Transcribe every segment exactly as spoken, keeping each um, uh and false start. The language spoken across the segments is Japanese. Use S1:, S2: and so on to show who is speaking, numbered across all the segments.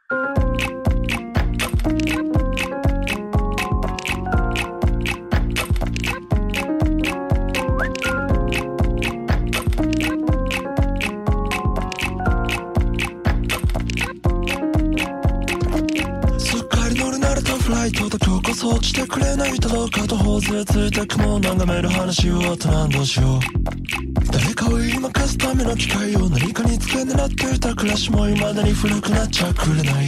S1: そうしてくれないとどうかと頬杖ついて雲を眺める話をあと何どうしよう。誰かを言いまかすための機会を何かにつけ狙っていた暮らしも未だに古くなっちゃくれない。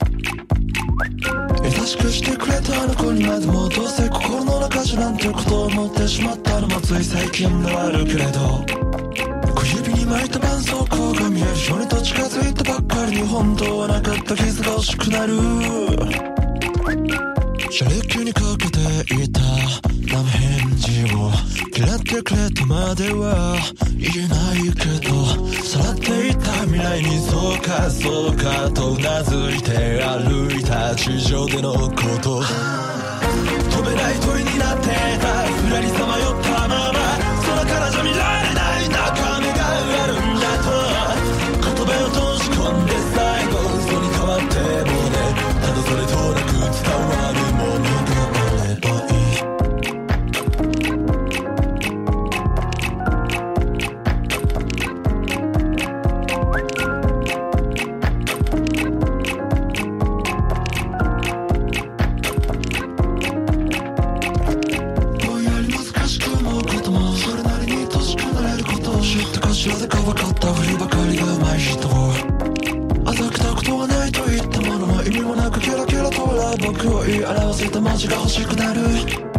S1: 優しくしてくれたあの子にまでもどうせ心の中じゃなんてことを思ってしまったのもつい最近ではあるけれど、小指に巻いた絆創膏が見えるようにと近づいたばっかりに本当はなかった傷が惜しくなる。車列にかけていた生返事を嫌ってくれとまでは言えないけど、さらっていた未来にそうかそうかとうなずいて歩いた地上でのこと、飛べない鳥になってたふらりさまよったまま空からじゃ見られない中身があるんだと言葉を閉じ込んで最後嘘に変わってもね、ただそれとなく伝わるものがあればいい。ぼんやり難しく思うこともそれなりに年くなれることを知ってかしらでか分かったふりばかりがうまい人を浅くたことはないと言ったものも意味もなくキラキラと笑う僕を言い表せた文字が欲しくなる。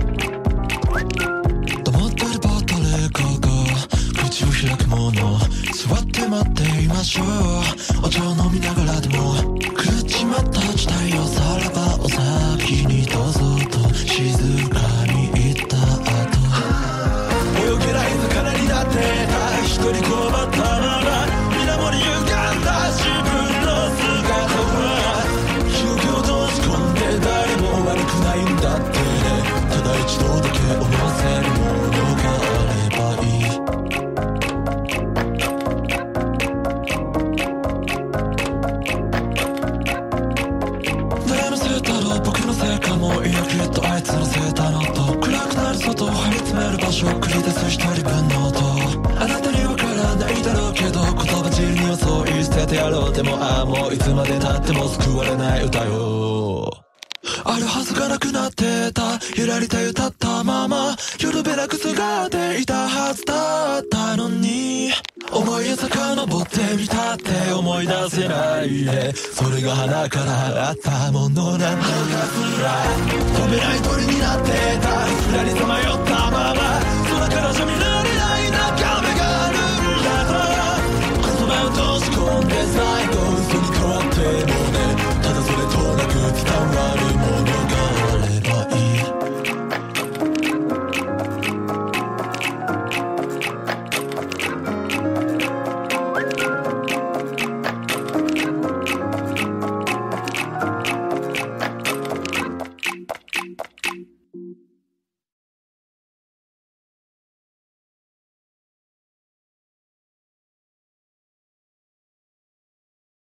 S1: 黙ってるば誰かが口を開くもの、座って待っていましょう。お茶を飲みながらでも狂っちまった事態をさらばお先にどうぞと静かに言った後、泳げない魚になってた一人こまったまま水面に歪んだ自分の姿は記憶を閉じ込んで誰も悪くないんだってね、ただ一度だけ思わせるものがあればいい。誰のせいだろう僕のせいかも、いやきっとあいつのせいだろうと暗くなる外を張り詰める場所を繰り出す一人分の音、あなたにわからないだろうけど言葉尻にはそう言い捨ててやろう。でもああもういつまで経っても救われない歌よ、あるはずがなくなってたゆらりと歌ったまま夜べらくすがっていたはずだったのに、思いへ遡ってみたって思い出せないで、それが鼻からあったものなのかすら飛べない鳥になってたふらりさまよって